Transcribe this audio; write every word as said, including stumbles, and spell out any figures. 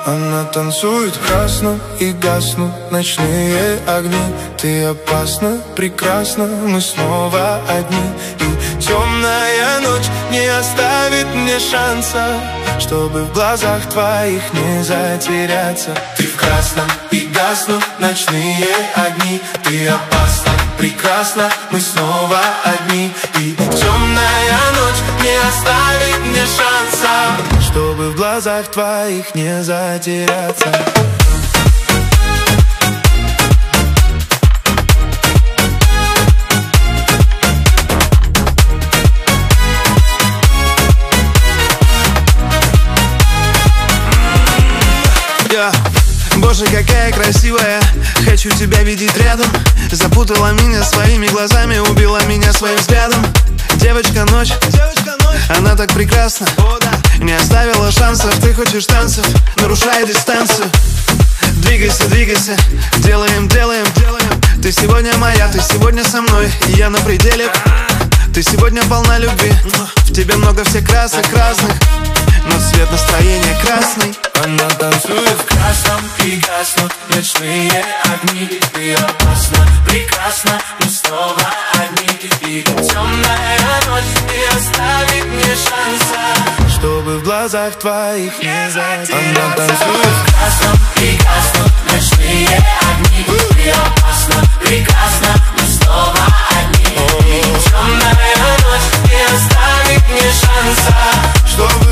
Она танцует красно и гаснут ночные огни. Ты опасна, прекрасна, мы снова одни. И темная ночь не оставит мне шанса, чтобы в глазах твоих не затеряться. Ты в красном и гаснут ночные огни. Ты опасна, прекрасна, мы снова одни. И темная ночь не оставит мне шанса, чтобы в глазах твоих не затеряться. Боже, какая красивая, хочу тебя видеть рядом. Запутала меня своими глазами, убила меня своим взглядом. Девочка ночь, девочка ночь, она так прекрасна, о, да. Не оставила шансов, ты хочешь танцев, нарушай дистанцию. Двигайся, двигайся, делаем, делаем, делаем. Ты сегодня моя, ты сегодня со мной, и я на пределе. Ты сегодня полна любви, в тебе много всех красок разных, но цвет настроения красный. Она танцует в красном и гаснут ночные огни. Ты опасна, прекрасна, мы снова одни. И темная ночь не оставит мне шанса, чтобы в глазах твоих не затеряться. Она танцует в красном и гаснут ночные огни. Ты опасна, прекрасна, мы снова одни. И темная ночь не оставит мне шанса, чтобы